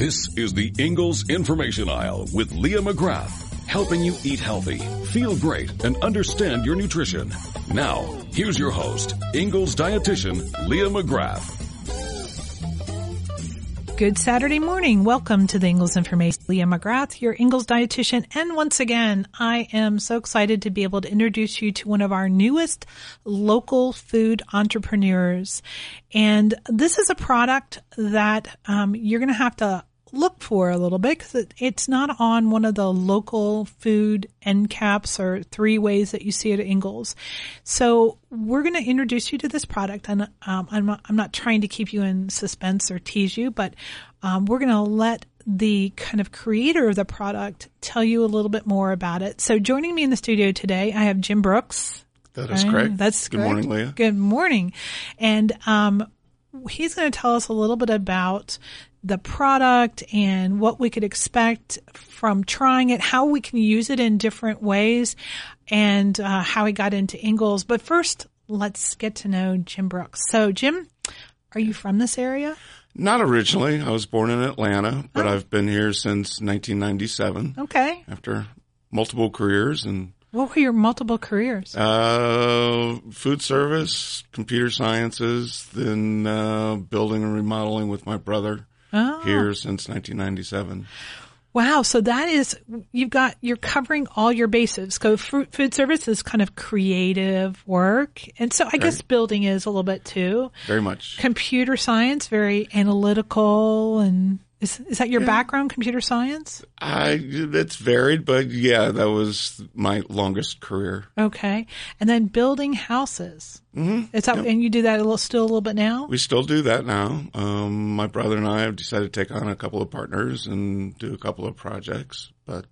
This is the Ingalls Information Aisle with Leah McGrath, helping you eat healthy, feel great, and understand your nutrition. Now, here's your host, Ingalls dietitian Leah McGrath. Good Saturday morning. Welcome to the Ingalls Information. Leah McGrath, your Ingalls dietitian. And once again, I am so excited to be able to introduce you to one of our newest local food entrepreneurs. And this is a product that you're going to have to look for a little bit because it's not on one of the local food end caps or 3 ways that you see it at Ingalls. So we're going to introduce you to this product, and I'm not trying to keep you in suspense or tease you, but we're going to let the kind of creator of the product tell you a little bit more about it. So joining me in the studio today, I have Jim Brooks. That is correct. That's Good correct. Morning, Leah. Good morning. And he's going to tell us a little bit about the product and what we could expect from trying it, how we can use it in different ways, and how he got into Ingalls. But first, let's get to know Jim Brooks. So, Jim, are you from this area? Not originally. I was born in Atlanta, but I've been here since 1997. Okay. After multiple careers and What were your multiple careers? food service, computer sciences, then building and remodeling with my brother. Here since 1997. Wow. So that is, you're covering all your bases. So food service is kind of creative work. And so I guess building is a little bit too. Very much. Computer science, very analytical. And is that your background, computer science? It's varied, but yeah, that was my longest career. Okay. And then building houses. Mm-hmm. And you do that still a little bit now? We still do that now. My brother and I have decided to take on a couple of partners and do a couple of projects, but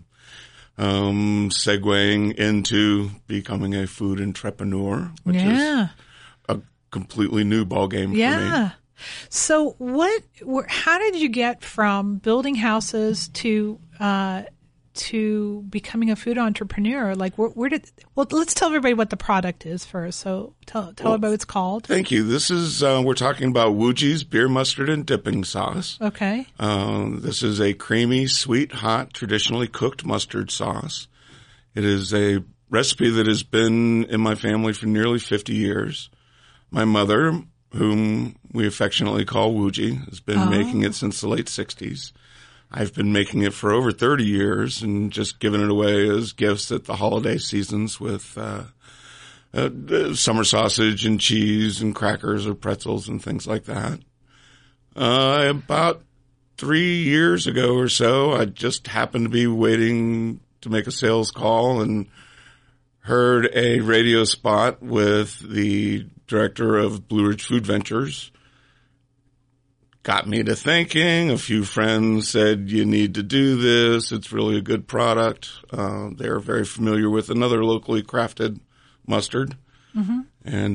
segueing into becoming a food entrepreneur, which is a completely new ballgame for me. So how did you get from building houses to becoming a food entrepreneur? Like let's tell everybody what the product is first. So tell everybody what it's called. Thank you. This is, we're talking about Woogee's beer mustard and dipping sauce. Okay. This is a creamy, sweet, hot, traditionally cooked mustard sauce. It is a recipe that has been in my family for nearly 50 years. My mother, whom we affectionately call Woogee, has been making it since the late 60s. I've been making it for over 30 years and just giving it away as gifts at the holiday seasons with summer sausage and cheese and crackers or pretzels and things like that. About 3 years ago or so, I just happened to be waiting to make a sales call and heard a radio spot with the director of Blue Ridge Food Ventures. Got me to thinking. A few friends said, you need to do this. It's really a good product. They're very familiar with another locally crafted mustard. Mm-hmm. And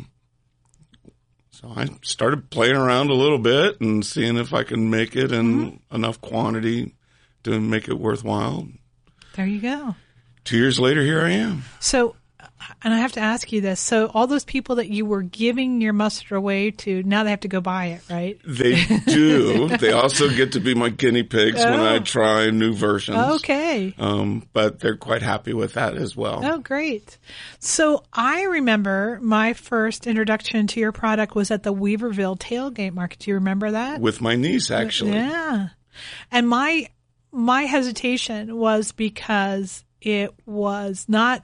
so I started playing around a little bit and seeing if I can make it in enough quantity to make it worthwhile. There you go. 2 years later, here I am. So, and I have to ask you this. So all those people that you were giving your mustard away to, now they have to go buy it, right? They do. They also get to be my guinea pigs when I try new versions. Okay. But they're quite happy with that as well. Oh, great. So I remember my first introduction to your product was at the Weaverville Tailgate Market. Do you remember that? With my niece, actually. Yeah. And my hesitation was because it was not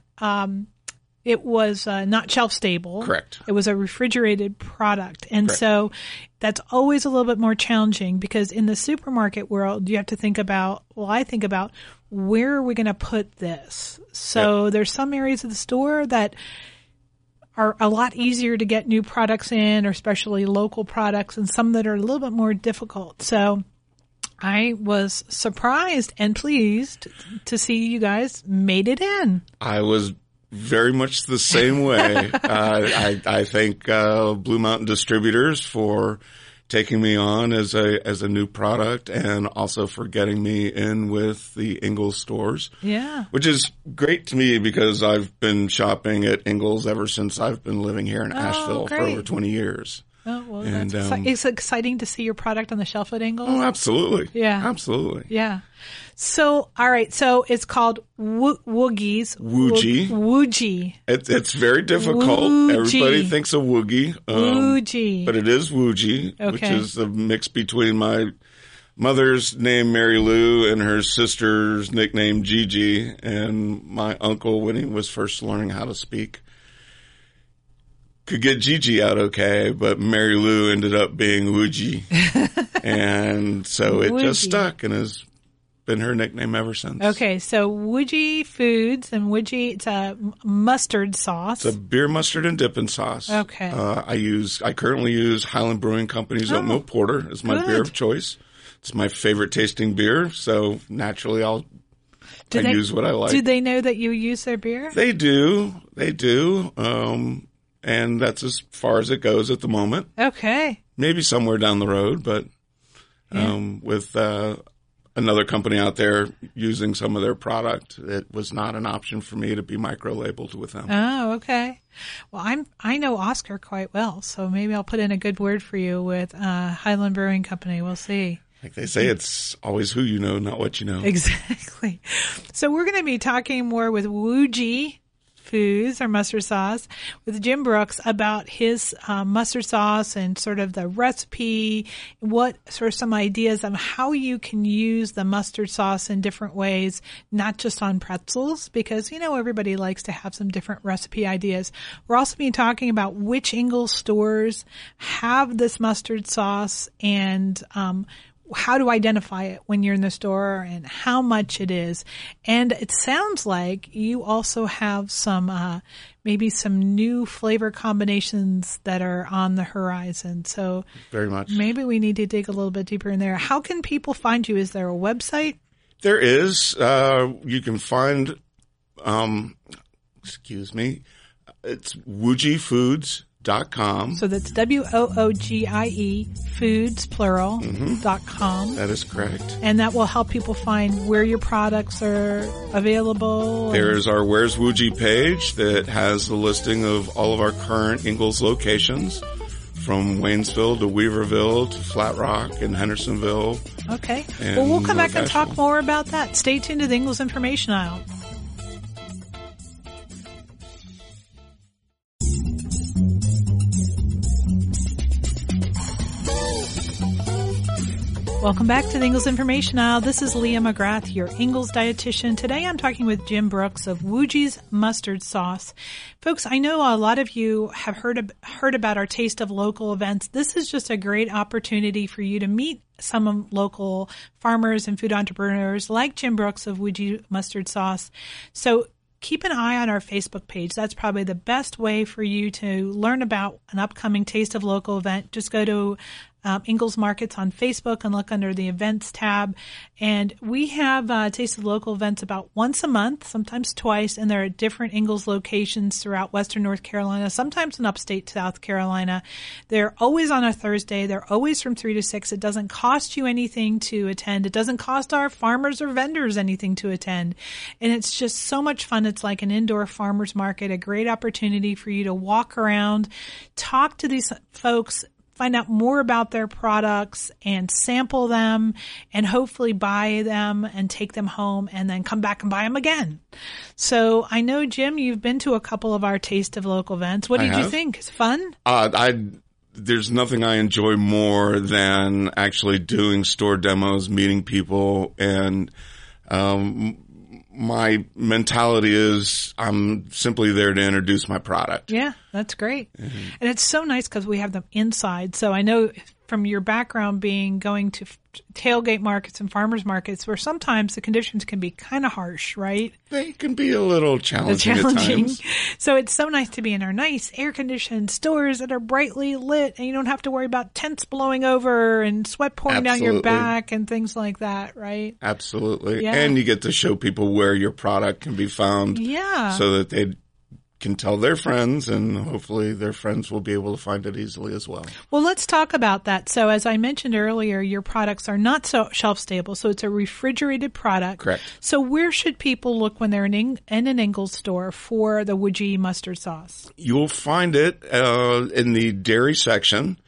shelf stable. Correct. It was a refrigerated product. And so that's always a little bit more challenging because in the supermarket world, you have to think about, I think about where are we going to put this? So there's some areas of the store that are a lot easier to get new products in, or especially local products, and some that are a little bit more difficult. So I was surprised and pleased to see you guys made it in. I was very much the same way. I thank Blue Mountain Distributors for taking me on as a new product, and also for getting me in with the Ingalls stores. Yeah. Which is great to me because I've been shopping at Ingalls ever since I've been living here in Asheville for over 20 years. Oh, well, And, it's exciting to see your product on the shelf at Ingles. Oh, absolutely. Yeah. Absolutely. Yeah. So, all right. So it's called Woogies. Woogie. Woogie. It's very difficult. Woogie. Everybody thinks of Woogie. Woogie. But it is Woogie, which Okay. is the mix between my mother's name, Mary Lou, and her sister's nickname, Gigi. And my uncle, when he was first learning how to speak, could get Gigi out okay, but Mary Lou ended up being Woogie. And so it just Woogie. stuck and has been her nickname ever since. Okay. So Woogie Foods and Woogie, it's a mustard sauce. It's a beer, mustard, and dipping sauce. Okay. I currently use Highland Brewing Company's Oatmeal Porter as my good. beer of choice. It's my favorite tasting beer, so naturally I use what I like. Do they know that you use their beer? They do. And that's as far as it goes at the moment. Okay. Maybe somewhere down the road, but with another company out there using some of their product, it was not an option for me to be micro-labeled with them. Oh, okay. Well, I know Oscar quite well, so maybe I'll put in a good word for you with Highland Brewing Company. We'll see. Like they say, it's always who you know, not what you know. Exactly. So we're going to be talking more with Woogie Foods or mustard sauce with Jim Brooks about his mustard sauce and sort of the recipe, what sort of some ideas of how you can use the mustard sauce in different ways, not just on pretzels, because, everybody likes to have some different recipe ideas. We're also be talking about which Ingles stores have this mustard sauce and, how to identify it when you're in the store and how much it is. And it sounds like you also have some, maybe some new flavor combinations that are on the horizon. So very much. Maybe we need to dig a little bit deeper in there. How can people find you? Is there a website? There is. You can find, it's woogifoods.com. So that's WOOGIE foods plural .com. That is correct. And that will help people find where your products are available. There is our Where's Woogie page that has the listing of all of our current Ingles locations, from Waynesville to Weaverville to Flat Rock and Hendersonville. Okay. And Well, we'll come back and North talk Asheville. more about that. Stay tuned to the Ingles Information Aisle. Welcome back to the Ingles Information Aisle. This is Leah McGrath, your Ingles dietitian. Today I'm talking with Jim Brooks of Woogie's Mustard Sauce. Folks, I know a lot of you have heard about our Taste of Local events. This is just a great opportunity for you to meet some local farmers and food entrepreneurs like Jim Brooks of Woogie Mustard Sauce. So keep an eye on our Facebook page. That's probably the best way for you to learn about an upcoming Taste of Local event. Just go to Ingles Markets on Facebook and look under the events tab. And we have Taste of Local events about once a month, sometimes twice, and they're at different Ingles locations throughout Western North Carolina, sometimes in upstate South Carolina. They're always on a Thursday. They're always from 3 to 6. It doesn't cost you anything to attend. It doesn't cost our farmers or vendors anything to attend. And it's just so much fun. It's like an indoor farmers market, a great opportunity for you to walk around, talk to these folks, find out more about their products and sample them and hopefully buy them and take them home and then come back and buy them again. So I know, Jim, you've been to a couple of our Taste of Local events. What did you think? It's fun? There's nothing I enjoy more than actually doing store demos, meeting people, and my mentality is I'm simply there to introduce my product. Yeah, that's great. Mm-hmm. And it's so nice because we have them inside. So I know from your background going to tailgate markets and farmers markets where sometimes the conditions can be kind of harsh, right? They can be a little challenging at times. So it's so nice to be in our nice air-conditioned stores that are brightly lit and you don't have to worry about tents blowing over and sweat pouring down your back and things like that, right? Absolutely. Yeah. And you get to show people where your product can be found so that they can tell their friends, and hopefully their friends will be able to find it easily as well. Well, let's talk about that. So as I mentioned earlier, your products are not so shelf stable, so it's a refrigerated product. Correct. So where should people look when they're in an Ingles store for the Woogie mustard sauce? You'll find it in the dairy section.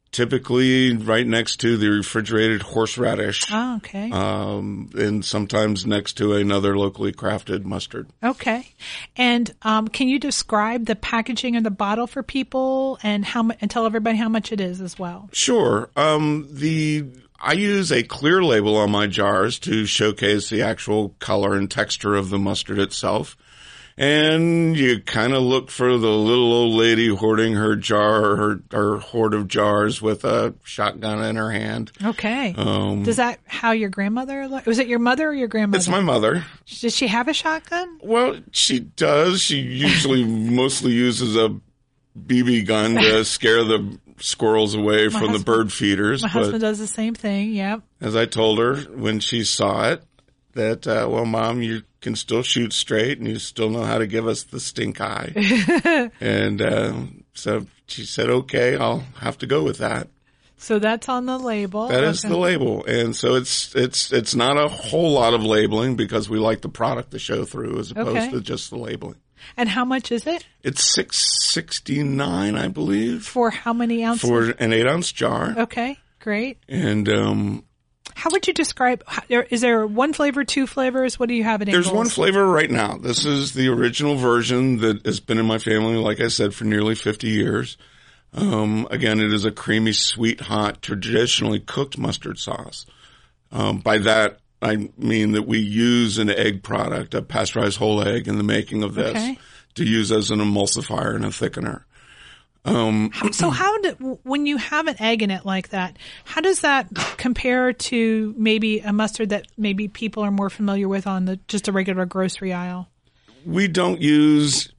typically right next to the refrigerated horseradish. Oh, okay. And sometimes next to another locally crafted mustard. Okay. And can you describe the packaging of the bottle for people and and tell everybody how much it is as well? Sure. I use a clear label on my jars to showcase the actual color and texture of the mustard itself. And you kind of look for the little old lady hoarding her jar, her hoard of jars with a shotgun in her hand. Okay. Does that how your grandmother was it your mother or your grandmother? It's my mother. Does she have a shotgun? Well, she does. She usually mostly uses a BB gun to scare the squirrels away from the bird feeders. My husband does the same thing. Yep. As I told her when she saw it, that, well, Mom, you can still shoot straight and you still know how to give us the stink eye. And so she said, okay, I'll have to go with that. So that's on the label. That is the label. And so it's not a whole lot of labeling because we like the product to show through as opposed to just the labeling. And how much is it? It's $6.69, I believe. For how many ounces? For an 8-ounce jar. Okay, great. And how would you describe? Is there one flavor, two flavors? What do you have in Ingalls? There's one flavor right now. This is the original version that has been in my family, like I said, for nearly 50 years. Again, it is a creamy, sweet, hot, traditionally cooked mustard sauce. By that, I mean that we use an egg product, a pasteurized whole egg, in the making of this to use as an emulsifier and a thickener. So when you have an egg in it like that, how does that compare to maybe a mustard that maybe people are more familiar with on just a regular grocery aisle? We don't use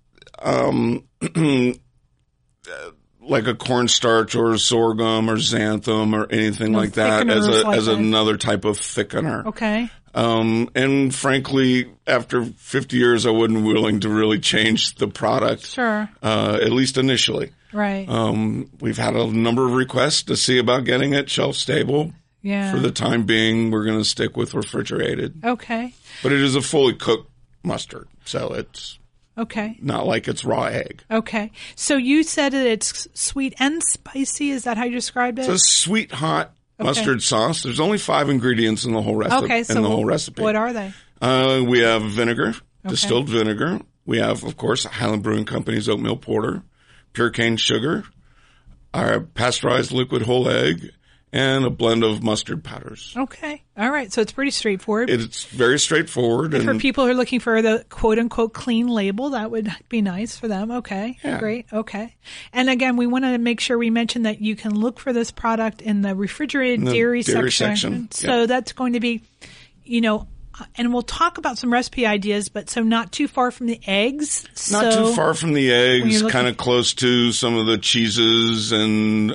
like a cornstarch or sorghum or xanthan or anything like that as another type of thickener. Okay. And frankly, after 50 years, I wasn't willing to really change the product. Sure. At least initially. Right. We've had a number of requests to see about getting it shelf stable. Yeah. For the time being, we're going to stick with refrigerated. Okay. But it is a fully cooked mustard, so it's not like it's raw egg. Okay. So you said that it's sweet and spicy. Is that how you described it? It's a sweet, hot mustard sauce. There's only 5 ingredients in the whole recipe. Okay, so whole recipe. What are they? We have vinegar, distilled vinegar. We have, of course, Highland Brewing Company's oatmeal porter, pure cane sugar, our pasteurized liquid whole egg, and a blend of mustard powders. Okay. All right. So it's pretty straightforward. It's very straightforward. And for people who are looking for the quote-unquote clean label, that would be nice for them. Okay. Yeah. Great. Okay. And again, we want to make sure we mention that you can look for this product in the refrigerated dairy section. So that's going to be, and we'll talk about some recipe ideas, but so not too far from the eggs. Not too far from the eggs, kind of close to some of the cheeses and,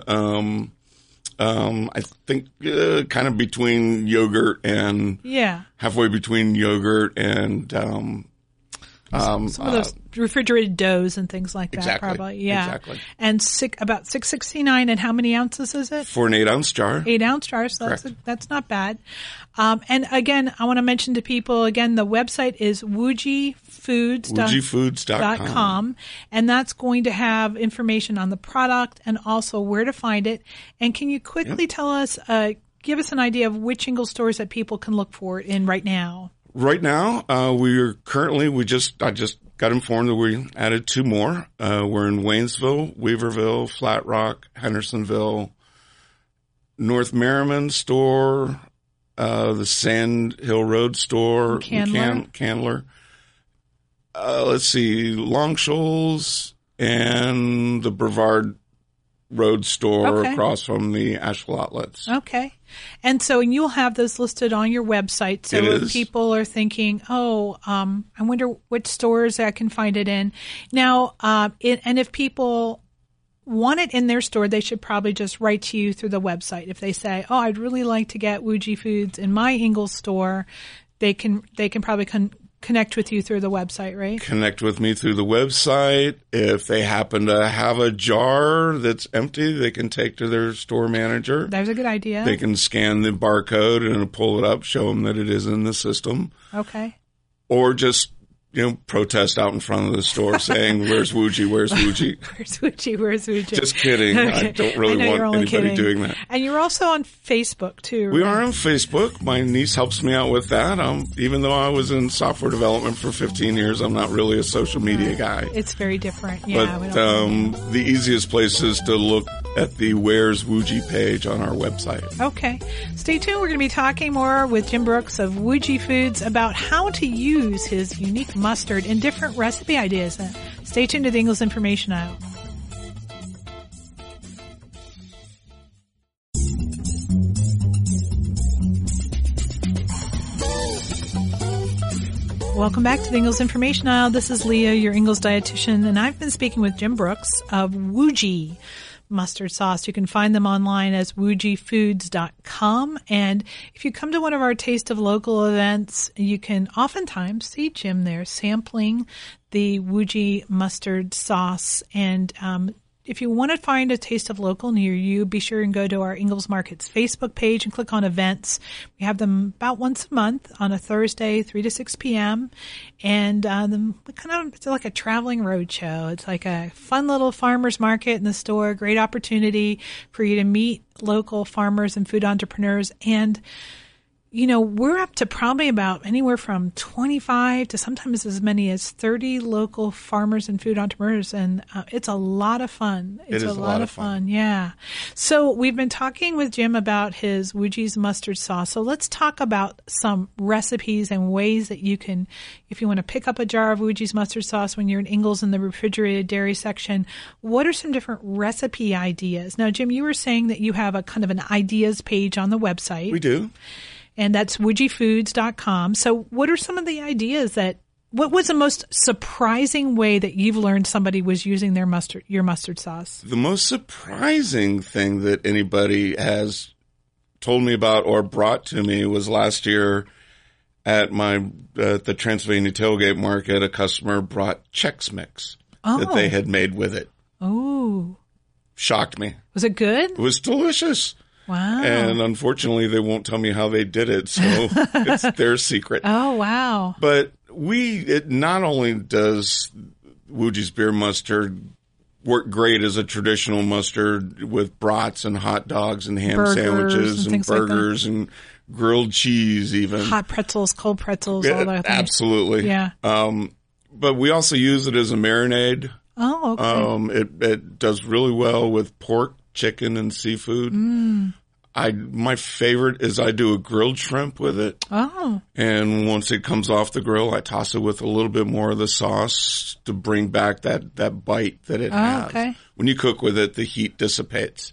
I think kind of between yogurt and halfway between yogurt and some of those refrigerated doughs and things like that. Probably, exactly. And about $6.69. And how many ounces is it? For an 8-ounce jar. 8-ounce jar. So that's not bad. And again, I want to mention to people again, the website is WujiFoods.com. And that's going to have information on the product and also where to find it. And can you quickly tell us, give us an idea of which Ingalls stores that people can look for it in right now? Right now, I just got informed that we added 2 more. We're in Waynesville, Weaverville, Flat Rock, Hendersonville, North Merriman store, the Sand Hill Road store, Candler. Let's see, Long Shoals and the Brevard Road store across from the Asheville outlets. Okay. And so you'll have those listed on your website. So if people are thinking, I wonder which stores I can find it in. Now, and if people want it in their store, they should probably just write to you through the website. If they say, I'd really like to get Wuji Foods in my Ingalls store, they can probably connect with you through the website, right? Connect with me through the website. If they happen to have a jar that's empty, they can take to their store manager. That's a good idea. They can scan the barcode and pull it up, show them that it is in the system. Okay. Or just protest out in front of the store saying, "Where's Wuji? Where's Wuji?" Where's Wuji? Where's Wuji? Just kidding. Okay. I don't really want anybody kidding. doing that. And you're also on Facebook too, right? We are on Facebook. My niece helps me out with that. Even though I was in software development for 15 years, I'm not really a social media guy. It's very different. Yeah. But the easiest place is to look at the Where's Wuji page on our website. Okay. Stay tuned. We're going to be talking more with Jim Brooks of Wuji Foods about how to use his unique mustard in different recipe ideas. Stay tuned to the Ingles Information Aisle. Welcome back to the Ingles Information Aisle. This is Leah, your Ingles dietitian, and I've been speaking with Jim Brooks of Wuji mustard sauce. You can find them online as wujifoods.com. And if you come to one of our Taste of Local events, you can oftentimes see Jim there sampling the Wuji mustard sauce. And if you want to find a Taste of Local near you, be sure and go to our Ingles Markets Facebook page and click on events. We have them about once a month on a Thursday, 3 to 6 p.m. And it's like a traveling roadshow. It's like a fun little farmer's market in the store, great opportunity for you to meet local farmers and food entrepreneurs. And we're up to probably about anywhere from 25 to sometimes as many as 30 local farmers and food entrepreneurs. And it's a lot of fun. It's a lot of fun. Yeah. So we've been talking with Jim about his Wuji's mustard sauce. So let's talk about some recipes and ways that you can, if you want to pick up a jar of Wuji's mustard sauce when you're in Ingles in the refrigerated dairy section, what are some different recipe ideas? Now, Jim, you were saying that you have a kind of an ideas page on the website. We do. And that's wujifoods.com. So what are some of the ideas what was the most surprising way that you've learned somebody was using your mustard sauce? The most surprising thing that anybody has told me about or brought to me was last year at the Transylvania Tailgate Market, a customer brought Chex Mix that they had made with it. Oh. Shocked me. Was it good? It was delicious. Wow. And unfortunately, they won't tell me how they did it, so it's their secret. Oh, wow. But it not only does Wuji's beer mustard work great as a traditional mustard with brats and hot dogs and ham sandwiches and burgers and grilled cheese even. Hot pretzels, cold pretzels, all that. Absolutely. Yeah. But we also use it as a marinade. Oh, okay. It does really well with pork, chicken, and seafood. My favorite is I do a grilled shrimp with it. Oh. And once it comes off the grill, I toss it with a little bit more of the sauce to bring back that bite that it has. Okay. When you cook with it, the heat dissipates.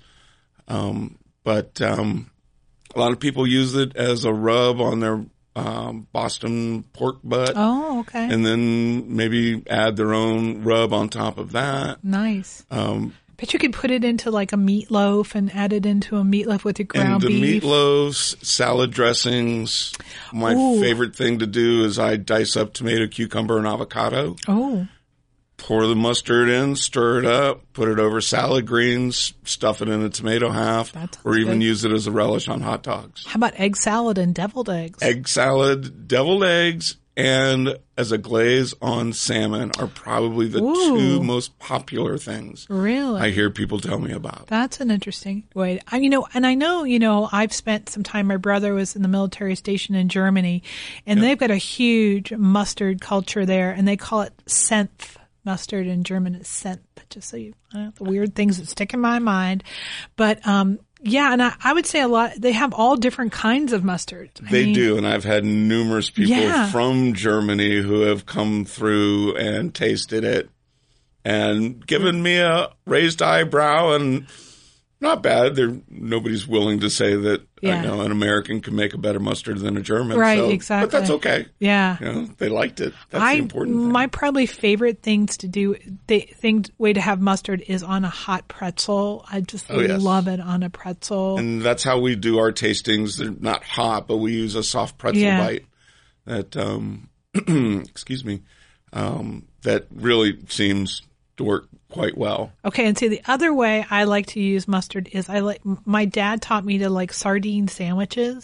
But a lot of people use it as a rub on their Boston pork butt. Oh, okay. And then maybe add their own rub on top of that. Nice. But you could put it into like a meatloaf and add it into a meatloaf with your ground beef. And the meatloafs, salad dressings. My favorite thing to do is I dice up tomato, cucumber, and avocado. Oh. Pour the mustard in, stir it up, put it over salad greens, stuff it in a tomato half, or even use it as a relish on hot dogs. How about egg salad and deviled eggs? Egg salad, deviled eggs, and as a glaze on salmon are probably the two most popular things. Really? I hear people tell me about. That's an interesting way. And I know, I've spent some time, my brother was in the military station in Germany, and they've got a huge mustard culture there, and they call it Senf. Mustard in German is Senf, just so you know, the weird things that stick in my mind. But, and I would say they have all different kinds of mustard. They do, and I've had numerous people from Germany who have come through and tasted it and given me a raised eyebrow, and not bad. Nobody's willing to say that an American can make a better mustard than a German. Right, exactly. But that's okay. Yeah. They liked it. That's the important thing. My probably favorite things to do, way to have mustard is on a hot pretzel. I just love it on a pretzel. And that's how we do our tastings. They're not hot, but we use a soft pretzel bite that, excuse me, that really seems to work quite well. Okay, and see, the other way I like to use mustard is my dad taught me to like sardine sandwiches.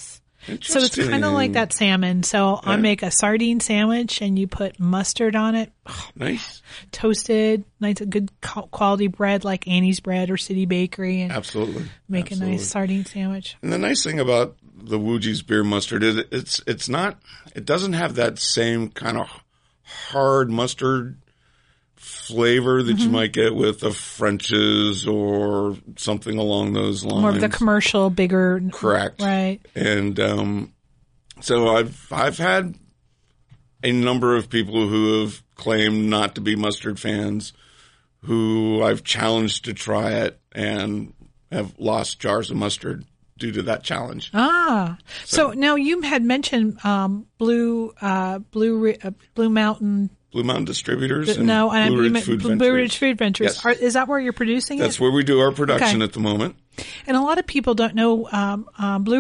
So it's kind of like that salmon. So I make a sardine sandwich and you put mustard on it. Oh, nice. Toasted, nice, good quality bread like Annie's Bread or City Bakery. And Absolutely. Make a nice sardine sandwich. And the nice thing about the Woogee's beer mustard is it doesn't have that same kind of hard mustard flavor that you might get with the French's or something along those lines. More of the commercial, bigger. Correct. Right. And so I've had a number of people who have claimed not to be mustard fans who I've challenged to try it and have lost jars of mustard due to that challenge. So now you had mentioned Blue Mountain. Blue Mountain Distributors and Blue Ridge Food Ventures. Blue Ridge Food Ventures. Yes. Is that where you're producing it? That's where we do our production at the moment. And a lot of people don't know Blue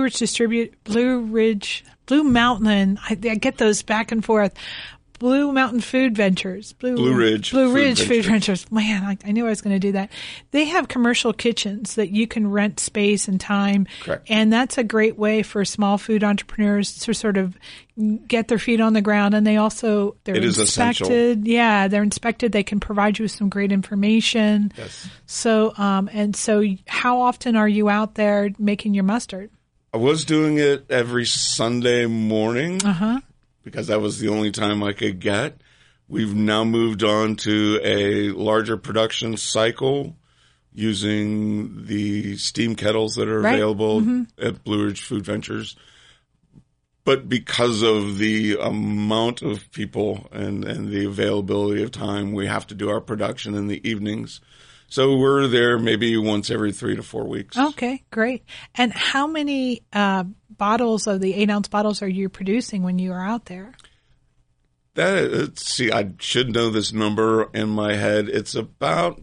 Mountain. I get those back and forth. Blue Mountain Food Ventures. Blue Ridge Food Ventures. Man, I knew I was going to do that. They have commercial kitchens that you can rent space and time. Correct. And that's a great way for small food entrepreneurs to sort of get their feet on the ground. And they're inspected. Essential. Yeah, they're inspected. They can provide you with some great information. Yes. So, so how often are you out there making your mustard? I was doing it every Sunday morning. Because that was the only time I could get. We've now moved on to a larger production cycle using the steam kettles that are available at Blue Ridge Food Ventures. But because of the amount of people and the availability of time, we have to do our production in the evenings. So we're there maybe once every 3 to 4 weeks. Okay, great. And how many bottles of the 8-ounce bottles are you producing when you are out there? I should know this number in my head. It's about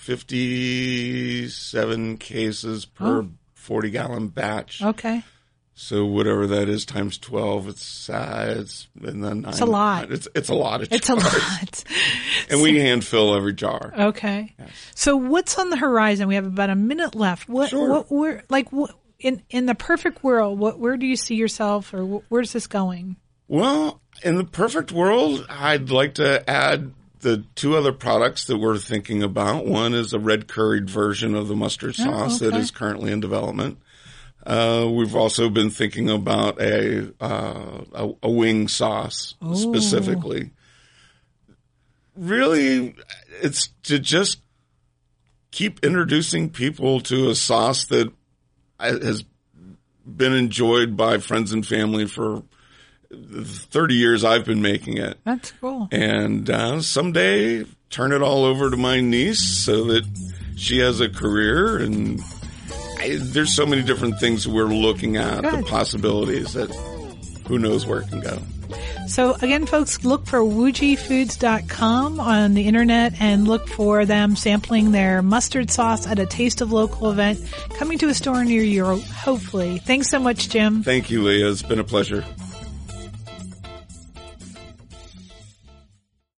57 cases per 40-gallon batch. Okay. So whatever that is times 12, it's and then it's a lot. It's a lot of jars. It's a lot. And we hand fill every jar. Okay. Yes. So what's on the horizon? We have about a minute left. In the perfect world, where do you see yourself, or where's this going? Well, in the perfect world, I'd like to add the 2 other products that we're thinking about. One is a red curried version of the mustard sauce that is currently in development. We've also been thinking about a wing sauce specifically. Really, it's to just keep introducing people to a sauce that has been enjoyed by friends and family for 30 years I've been making it. That's cool. And someday turn it all over to my niece so that she has a career. And there's so many different things we're looking at, the possibilities that who knows where it can go. So again, folks, look for WoogeeFoods.com on the internet and look for them sampling their mustard sauce at a Taste of Local event coming to a store near you, hopefully. Thanks so much, Jim. Thank you, Leah. It's been a pleasure.